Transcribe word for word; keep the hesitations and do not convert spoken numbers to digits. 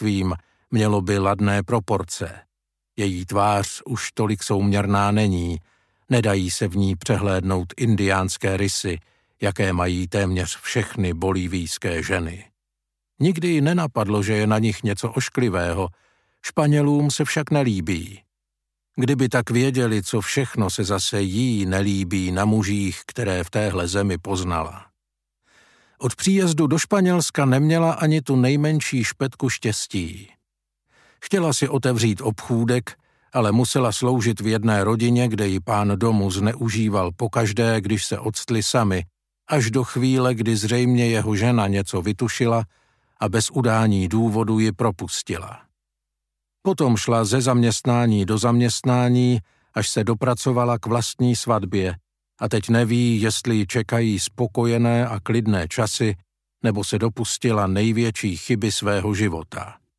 mrstvím, mělo by ladné proporce. Její tvář už tolik souměrná není, nedají se v ní přehlédnout indiánské rysy, jaké mají téměř všechny bolívijské ženy. Nikdy jí nenapadlo, že je na nich něco ošklivého, Španělům se však nelíbí. Kdyby tak věděli, co všechno se zase jí nelíbí na mužích, které v téhle zemi poznala. Od příjezdu do Španělska neměla ani tu nejmenší špetku štěstí. Chtěla si otevřít obchůdek, ale musela sloužit v jedné rodině, kde ji pán domu zneužíval pokaždé, když se octli sami, až do chvíle, kdy zřejmě jeho žena něco vytušila a bez udání důvodu ji propustila. Potom šla ze zaměstnání do zaměstnání, až se dopracovala k vlastní svatbě a teď neví, jestli ji čekají spokojené a klidné časy, nebo se dopustila největší chyby svého života.